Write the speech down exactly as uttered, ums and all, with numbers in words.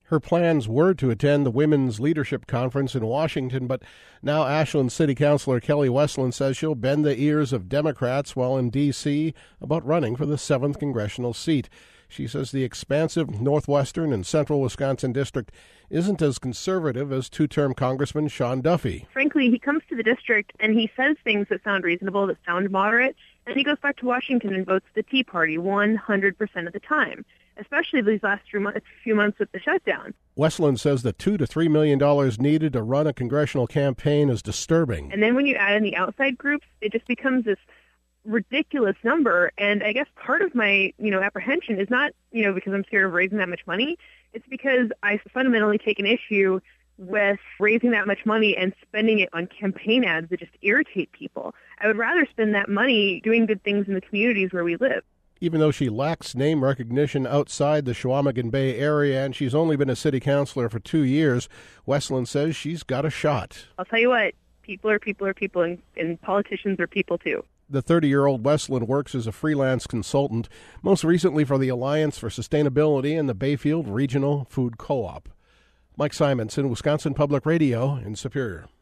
Her plans were to attend the Women's Leadership Conference in Washington, but now Ashland City Councilor Kelly Westland says she'll bend the ears of Democrats while in D C about running for the seventh congressional seat. She says the expansive northwestern and central Wisconsin district isn't as conservative as two-term Congressman Sean Duffy. Frankly, he comes to the district and he says things that sound reasonable, that sound moderate, and he goes back to Washington and votes the Tea Party one hundred percent of the time, especially these last few months, few months with the shutdown. Westland says the two to three million dollars needed to run a congressional campaign is disturbing. And then when you add in the outside groups, it just becomes this ridiculous number. And I guess part of my, you know, apprehension is not, you know, because I'm scared of raising that much money. It's because I fundamentally take an issue with raising that much money and spending it on campaign ads that just irritate people. I would rather spend that money doing good things in the communities where we live. Even though she lacks name recognition outside the Chequamegon Bay area and she's only been a city councilor for two years, Westland says she's got a shot. I'll tell you what, people are people are people, and, and politicians are people too. The thirty-year-old Westland works as a freelance consultant, most recently for the Alliance for Sustainability and the Bayfield Regional Food Co-op. Mike Simonson, Wisconsin Public Radio in Superior.